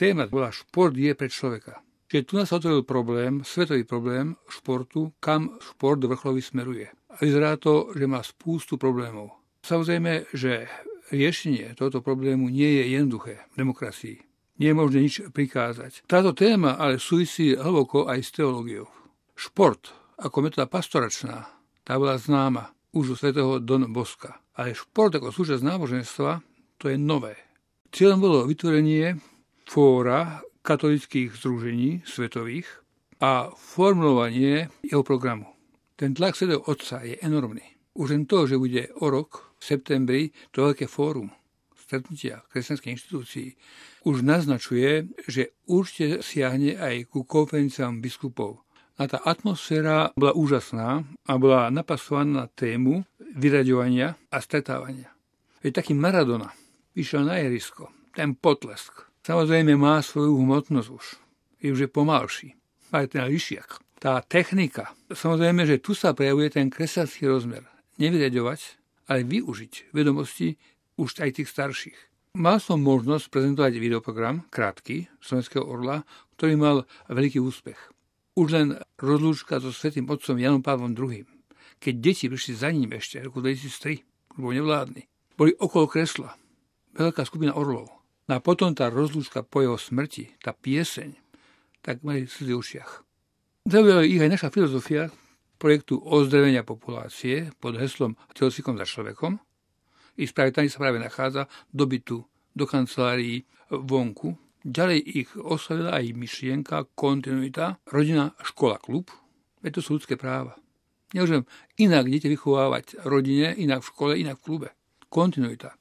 téma bola šport je pre človeka. Čiže tu nás otvoril problém, svetový problém športu, kam šport vrcholový smeruje. A vyzerá to, že má spústu problémov. Samozrejme, že riešenie tohto problému nie je jednoduché v demokracii. Nie je možné nič prikázať. Táto téma ale súvisí hlboko aj s teológiou. Šport ako metóda pastoračná, tá bola známa už u svätého Don Bosca. Ale šport ako súčasť náboženstva, to je nové. Cieľom bolo vytvorenie fóra katolických združení svetových a formulovanie jeho programu. Ten tlak svätého Otca je enormný. Už len to, že bude o rok, v septembri, to veľké fórum stretnutia kresťanských inštitúcií, už naznačuje, že určite siahne aj ku konferenciám biskupov. A tá atmosféra bola úžasná a bola napasovaná na tému vyraďovania a stretávania. Veď taký Maradona vyšiel na ihrisko, ten potlesk. Samozrejme má svoju hmotnosť už je pomalší. Má ten lišiak. Tá technika. Samozrejme, že tu sa prejavuje ten kresťanský rozmer. Nevyraďovať, ale využiť vedomosti už aj tých starších. Mal som možnosť prezentovať videoprogram, krátky, Slovenského orla, ktorý mal veľký úspech. Už len rozlúčka so svätým otcom Janom Pavlom II. Keď deti prišli za ním ešte v roku 2003, bol nevládny, boli okolo kresla. Veľká skupina orlov. A potom tá rozlúčka po jeho smrti, tá pieseň, tak mali slzy v ušiach. Zaujala ich aj naša filozofia projektu ozdravenia populácie pod heslom Telocvikom za človekom. Ich spravedlanie sa práve nachádza do bytu, do kancelárií, vonku. Ďalej ich oslovila aj myšlienka, kontinuita, rodina, škola, klub. Veď to sú ľudské práva. Nemôžem inak dieťa vychovávať rodine, inak v škole, inak v klube. Kontinuita.